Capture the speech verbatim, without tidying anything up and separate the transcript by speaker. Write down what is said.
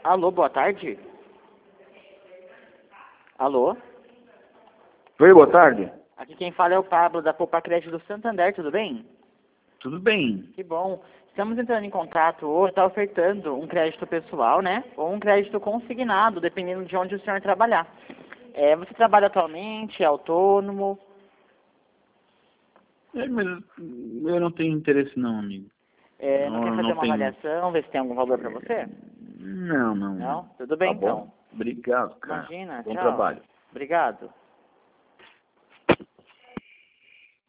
Speaker 1: Alô, boa tarde. Alô?
Speaker 2: Oi, boa tarde.
Speaker 1: Aqui quem fala é o Pablo, da Poupa Crédito do Santander, tudo bem?
Speaker 2: Tudo bem?
Speaker 1: Que bom. Estamos entrando em contato hoje, está ofertando um crédito pessoal, né? Ou um crédito consignado, dependendo de onde o senhor trabalhar. É, você trabalha atualmente, é autônomo?
Speaker 2: É, mas eu não tenho interesse não, amigo.
Speaker 1: É, não
Speaker 2: Não,
Speaker 1: quer fazer
Speaker 2: não
Speaker 1: uma
Speaker 2: tenho.
Speaker 1: avaliação, ver se tem algum valor para você?
Speaker 2: Não, não,
Speaker 1: Não?
Speaker 2: não.
Speaker 1: Tudo
Speaker 2: Tá
Speaker 1: bem,
Speaker 2: bom?
Speaker 1: então.
Speaker 2: Obrigado, cara.
Speaker 1: Imagina,
Speaker 2: Bom
Speaker 1: tchau.
Speaker 2: trabalho.
Speaker 1: Obrigado.